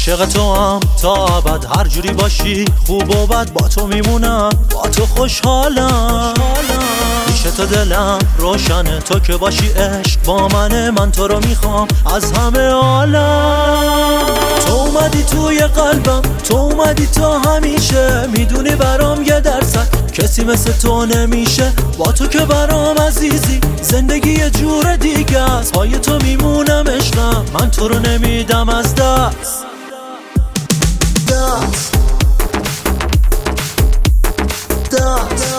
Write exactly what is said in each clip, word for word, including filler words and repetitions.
عاشق تو هم تا ابد، هر جوری باشی خوب و بد با تو میمونم، با تو خوشحالم. پیش تو دلم روشنه، تو که باشی عشق با منه، من تو رو میخوام از همه عالم. تو اومدی توی قلبم، تو اومدی تا همیشه، میدونی برام یه درصد کسی مثل تو نمیشه. با تو که برام عزیزی، زندگی یه جور دیگه است، پای تو میمونم عشقم، من تو رو نمیدم از دست. دست دست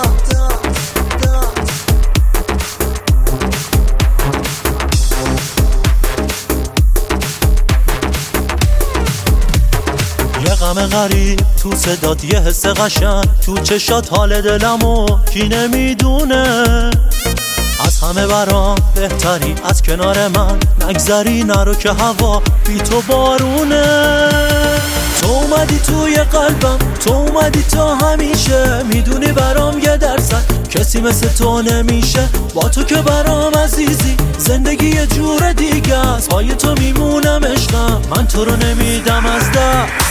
یه غم غریب تو صدات، یه حس قشنگ تو چشات، حال دلمو کی نمیدونه. از همه برام بهتری، از کنار من نگذری، نرو که هوا بی تو بارونه. تو اومدی توی قلبم، تو اومدی تا همیشه، میدونی برام یه درصد کسی مثل تو نمیشه. با تو که برام عزیزی، زندگی یه جور دیگه است، پای تو میمونم عشقم، من تو رو نمیدم از دست.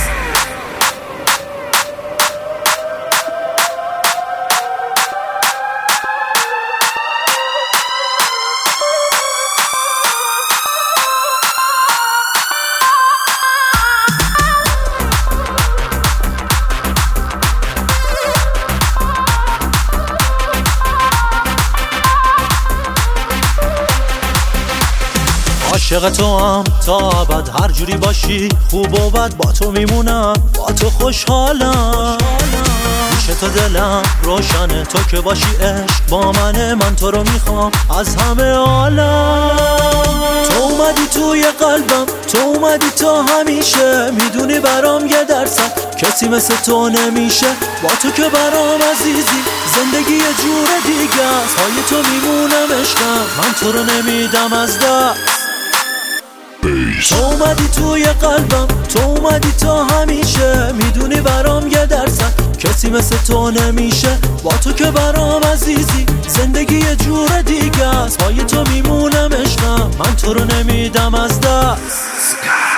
عاشق تو هم تا ابد، هر جوری باشی خوب و بد با تو میمونم، با تو خوشحالم. پیش تو دلم روشنه، تو که باشی عشق با منه، من تو رو میخوام از همه عالم. تو اومدی توی قلبم، تو اومدی تا همیشه، میدونی برام یه درصد کسی مثل تو نمیشه. با تو که برام عزیزی، زندگی یه جور دیگه است، پای تو میمونم عشقم، من تو رو نمیدم از دست. تو اومدی توی قلبم، تو اومدی تا همیشه، میدونی برام یه درصد کسی مثل تو نمیشه. با تو که برام عزیزی، زندگی یه جور دیگه است، پای تو میمونم عشقم، من تو رو نمیدم از دست.